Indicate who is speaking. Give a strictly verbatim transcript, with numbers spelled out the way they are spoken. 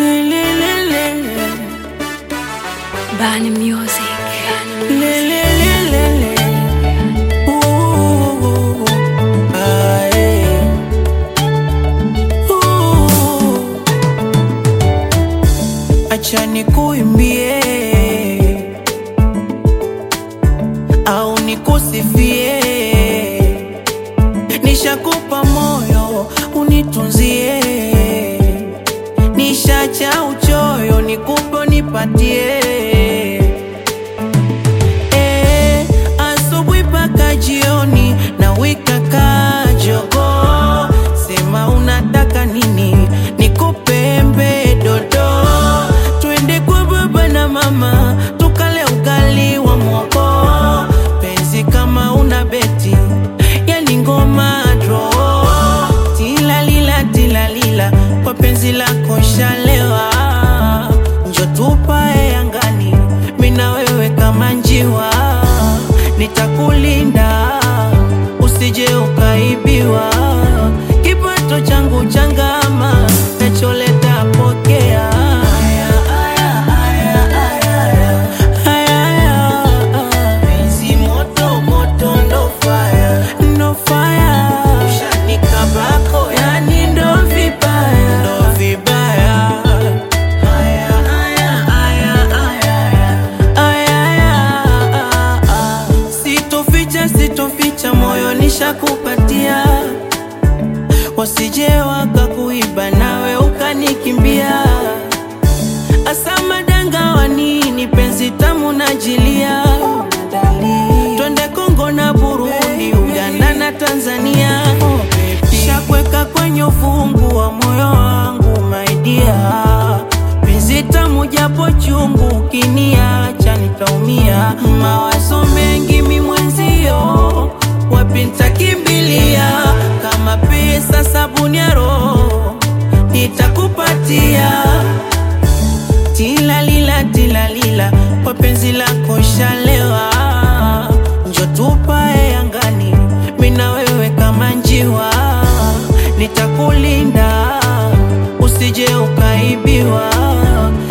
Speaker 1: Bani music.
Speaker 2: Le, le, le, le, le. Ooh, ah, eh. Ooh. Acha nikuimbie au nikusifie, nishakupa moyo unitunzie, nishacha uchoyo nikupe nipatie. Eh, asubuhi paka jioni na wika kajogo, sema unataka nini nikupe mbe dodo, twende kwa baba na mama tukale ugali wa mwoko, penzi kama una beti yani ngoma draw, tilalila tilalila kwa penzi lako shalewa, njo tupae angani mina wewe kama njiwa, nitakulinda usije ukaibiwa, kipato changu changama nacholeta pokea. Sitoficha moyo nishakupatia, wasije wakakuiba nawe ukanikimbia. Asa madanga wa nini penzi tamu najilia, twende Kongo na Burundi, Uganda na Tanzania, shakweka kwenye ufungu wa moyo wangu my dear, penzi tamu japo chungu, ukiniacha nitaumia, mawazo mengi mi mwenzio, wapi nitakimbilia, kama pesa sabuni ya roho nitakupatia, tilalila tilalila kwa penzi lako shalewa, njo tupae angani mina wewe kama njiwa, nitakulinda usije ukaibiwa,